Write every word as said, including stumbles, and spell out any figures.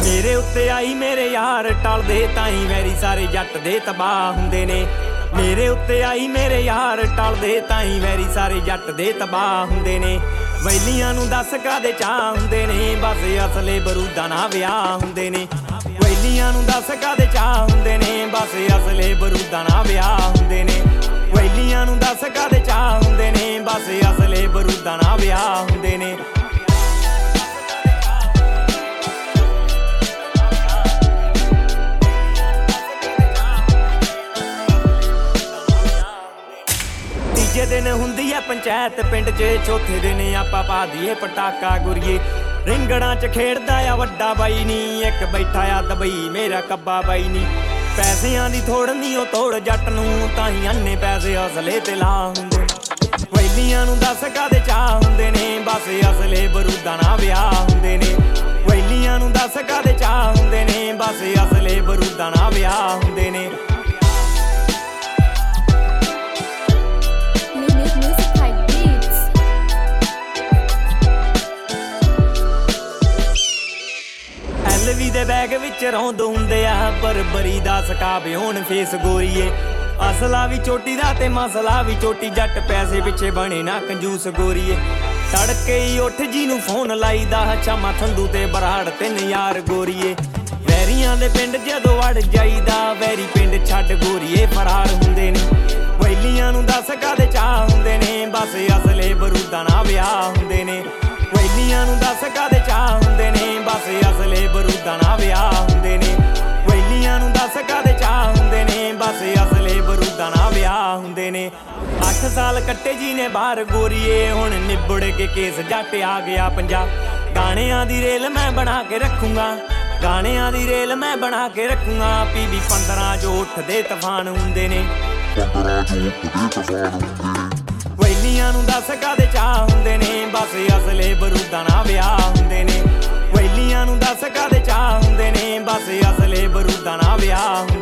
मेरे उत्ते आई मेरे यार टलदे ताईं वैरी सारे जट दे तबाह हुंदे ने। मेरे उत्ते आई मेरे यार टलदे ताईं वैरी सारे जट दे तबाह हुंदे ने। वैलियां नूं दस कादे चाह हुंदे ने, बस असले बरूदां नाल विआह हुंदे ने। वैलियां नूं दस कादे चाह हुंदे ने, बस असले बरूदां नाल विआह हुंदे ने। वैलियां नूं दस कादे चाह हुंदे ने, बस असले बरूदां नाल विआह हुंदे ने। तीजे दिन हुंदी है पंचायत पिंड च, चौथे दिन आपां पा दईए पटाका गुरीए। रिंगड़ां च खेड़दा आ वड्डा बाई नी, एक बैठा आ दबई मेरा कब्बा बाई नी। पैसिਆਂ ਦੀ ਥੋੜ ਨੀ ਉਹ ਤੋੜ ਜੱਟ ਨੂੰ, ਤਾਹੀਂ ਅੰਨੇ ਪੈਸੇ ਅਸਲੇ ਤੇ ਲਾ ਹੁੰਦੇ। ਵੈਲੀਆਂ ਨੂੰ ਦੱਸ ਕਾਦੇ ਚਾਹ ਹੁੰਦੇ ਨੇ, ਬਸ ਅਸਲੇ ਬਰੂਦਾਂ ਨਾਲ ਵਿਆਹ ਹੁੰਦੇ ਨੇ। ਵੈਲੀਆਂ ਨੂੰ ਦੱਸ ਕਾਦੇ ਚਾਹ ਹੁੰਦੇ ਨੇ, ਬਸ ਅਸਲੇ ਬਰੂਦਾਂ ਨਾਲ ਵਿਆਹ ਹੁੰਦੇ ਨੇ। ਐਲਵੀ ਦੇ ਬੈਗ ਵਿੱਚ ਰੌਂਦ ਹੁੰਦੇ ਆ, ਬਰਬਰੀ ਦਾ ਸਕਾਬ ਹੋਣ ਫੇਸ ਗੋਰੀਏ। ਅਸਲਾ ਵੀ ਚੋਟੀ ਦਾ ਤੇ ਮਸਲਾ ਵੀ ਚੋਟੀ, ਜੱਟ ਪੈਸੇ ਪਿੱਛੇ ਬਣੇ ਨਾ ਕੰਜੂਸ ਗੋਰੀਏ। ਤੜਕੇ ਹੀ ਉੱਠ ਜੀ ਨੂੰ ਫੋਨ ਲਾਈਦਾ, ਸ਼ਾਮਾਂ ਥੰਦੂ ਤੇ ਬਰਾੜ ਤਿੰਨ ਯਾਰ ਗੋਰੀਏ। ਵੈਰੀਆਂ ਦੇ ਪਿੰਡ ਜਦੋਂ ਵੜ ਜਾਈਦਾ, ਵੈਰੀ ਪਿੰਡ ਛੱਡ ਗੋਰੀਏ ਫਰਾਰ ਹੁੰਦੇ ਨੇ। ਵੈਲੀਆਂ ਨੂੰ ਦੱਸ ਕਾਦੇ ਚਾਹ ਹੁੰਦੇ ਨੇ, ਬਸ ਅਸਲੇ ਬਰੂਦਾਂ ਨਾਲ ਵਿਆਹ ਹੁੰਦੇ ਨੇ। ਵੈਲੀਆਂ ਨੂੰ ਦੱਸ ਕਾਦੇ ਚਾਹ ਹੁੰਦੇ ਨੇ, ਬਸ ਅਸਲੇ ਬਰੂਦਾਂ ਨਾਲ ਵਿਆਹ ਹੁੰਦੇ ਨੇ। ਵੈਲੀਆਂ ਨੂੰ ਦੱਸ ਕਾਦੇ ਚਾਹ ਹੁੰਦੇ ਨੇ, ਬਸ ਅਸਲੇ ਬਰੂਦਾਂ ਨਾਲ ਵਿਆਹ ਹੁੰਦੇ ਨੇ। ਅੱਠ ਸਾਲ ਕੱਟੇ ਜੀ ਨੇ ਬਾਹਰ ਗੋਰੀਏ, ਹੁਣ ਨਿਬੜ ਕੇ ਕੇਸ ਜੱਟ ਆ ਗਿਆ ਪੰਜਾਬ। ਗਾਣਿਆਂ ਦੀ ਰੇਲ ਮੈਂ ਬਣਾ ਕੇ ਰੱਖੂੰਗਾ, ਗਾਣਿਆਂ ਦੀ ਰੇਲ ਮੈਂ ਬਣਾ ਕੇ ਰੱਖੂੰਗਾ। ਪੀਵੀ ਪੰਦਰਾਂ ਜੋ ਉੱਠਦੇ ਤੂਫਾਨ ਹੁੰਦੇ ਨੇ, ਪੰਦਰਾਂ ਜੋ ਉੱਠਦੇ ਤੂਫਾਨ ਹੁੰਦੇ ਨੇ। ਵੈਲੀਆਂ ਨੂੰ ਦੱਸ ਕਾਦੇ ਚਾਹ ਹੁੰਦੇ ਨੇ, ਬਸ ਅਸਲੇ ਬਰੂਦਾਂ ਨਾਲ ਵਿਆਹ ਹੁੰਦੇ ਨੇ। ਵੈਲੀਆਂ ਨੂੰ ਦੱਸ ਕਾਦੇ ਚਾਹ ਹੁੰਦੇ ਨੇ, ਬਸ ਅਸਲੇ ਬਰੂਦਾਂ ਨਾਲ ਵਿਆਹ ਹੁੰਦੇ ਨੇ।